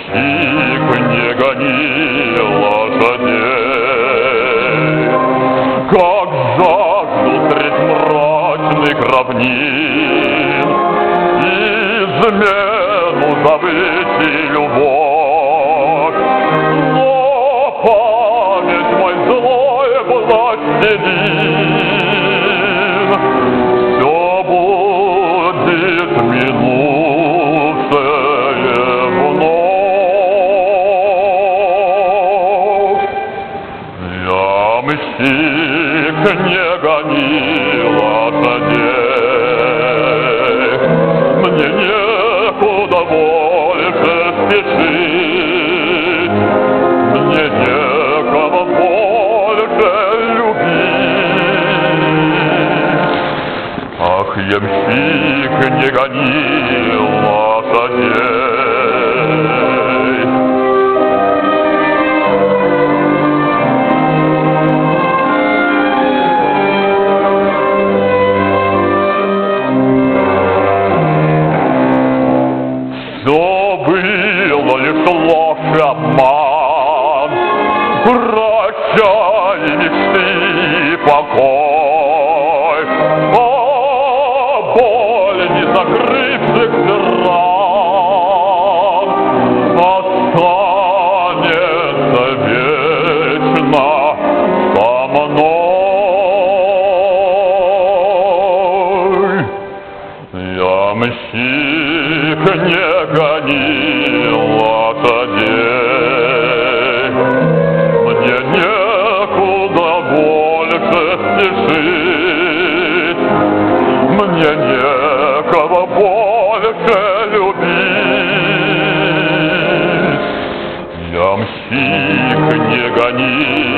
Ямщик, не гони лошадей, как жажду средь мрачных равнин, измену забыть и любовь. Но память мой злой властелин, все будет минувшее вновь. Ямщик, не гони лошадей, мне некуда больше спешить, мне некого больше любить. Ах, ямщик, не гони лошадей. Все было лишь ложь и обман, прощай мечты и покой, боль незакрывшихся ран останется вечно со мной. Ямщик, не гони лошадей, мне некуда больше спешить, мне некого больше любить. Ямщик, не гони